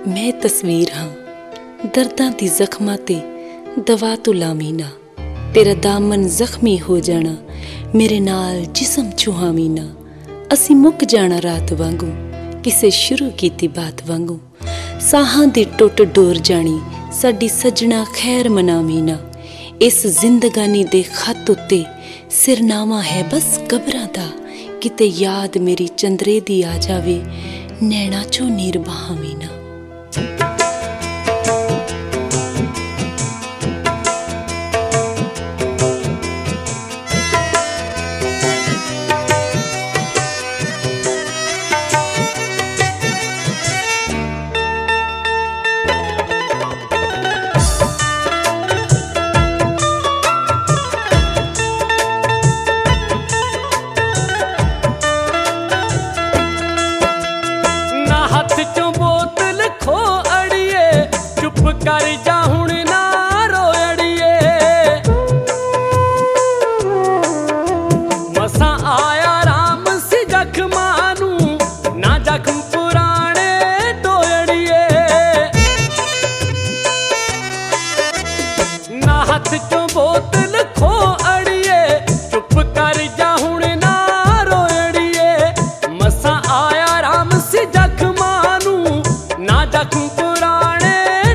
मैं तस्वीर हाँ दर्दां दी जख्मां ते दवा तू लावी ना। तेरा दामन जख्मी हो जाना, मेरे नाल जिस्म छुहावी ना। असी मुक जाना रात वांगू, किसे शुरू कीती बात वांगू। साहां दी टुट डोर जानी, साडी सजना खैर मनावी ना। इस जिंदगानी दे खत उत्ते सिरनामा है बस कबरां दा। किते याद मेरी चंदरे दी आ जावे, नैना चो नीर बहावी ना। कर जा हुण ना रोयड़िए, मसा आया राम सी जख्मां नू, ना जख्म पुराने टोयड़िए। ना हथ चो बोतल खो अड़िए, चुप कर जा हुण ना रोयड़िए। मसा आया राम सी जख्मां नू, ना जख्म पुराने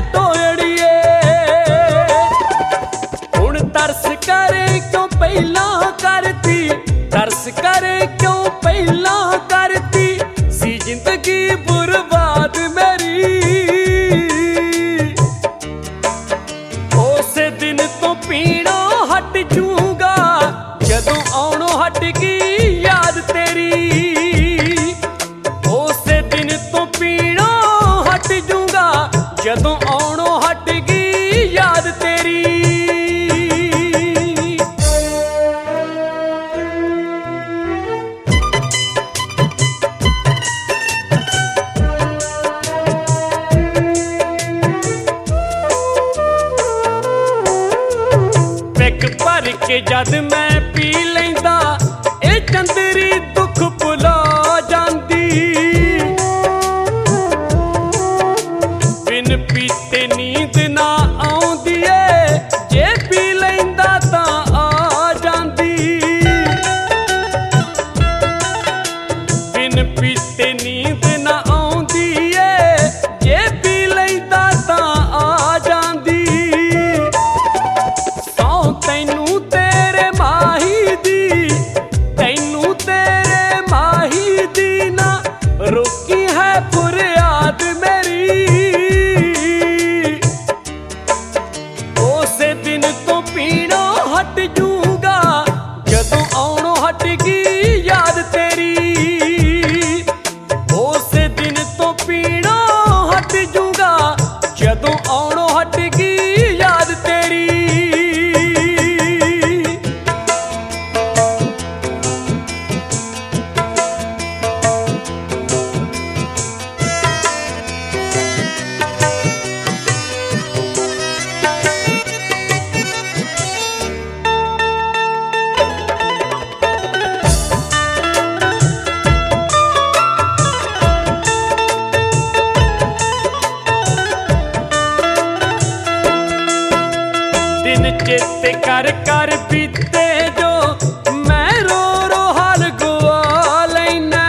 तरस करे क्यों पहला करती, तरस करे क्यों पहला करती सी जिंदगी बर्बाद मेरी। उस दिन तो पीणो हट जूंगा, जदों आउणों हट गई याद तेरी। उस दिन तो पीणो हट जूंगा, जदों आउणों हट गई याद तेरी। भर के जद मैं पी लैंदा, ए चंदरी दुख भुला जांदी। बिन पीते नींद ना आउंदी ए, जे पी लैंदा तां आ जांदी। बिन पीते नींद ना आउंदी ए, जे पी लैंदा तां आ जांदी। तैनू तेरे माही दी ना रोकी है फरियाद मेरी। उस दिन तो पीणों हट जूंगा, जदों आउणों हट गई याद तेरी। उस दिन तो पीणों हट जूंगा, जदों आउणों हट गई याद तेरी। दिन चेते कर कर बीते जो, मैं रो रो हाल गुआ लैना।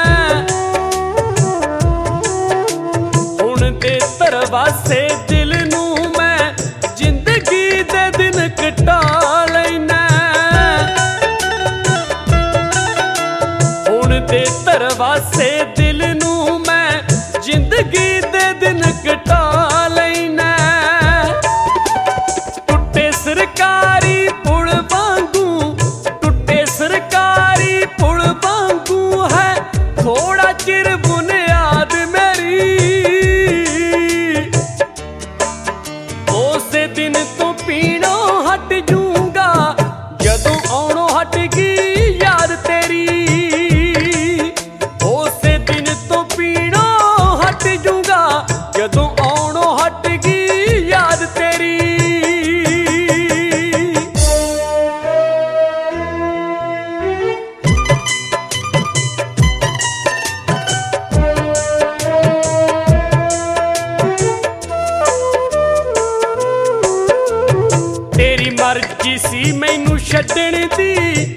हुण दे तरवासे दिल नू मैं जिंदगी दे दिन कटा लैना। हुण दे तरवासे दिल नू मैं जिंदगी दे दिन कटा लैना। सरकारी पुल वांगू, टूटे सरकारी पुल वांगू है थोड़ा चिर बुनियाद मेरी। ਮਰਜ਼ੀ ਸੀ ਮੈਨੂੰ ਛੱਡਣ ਦੀ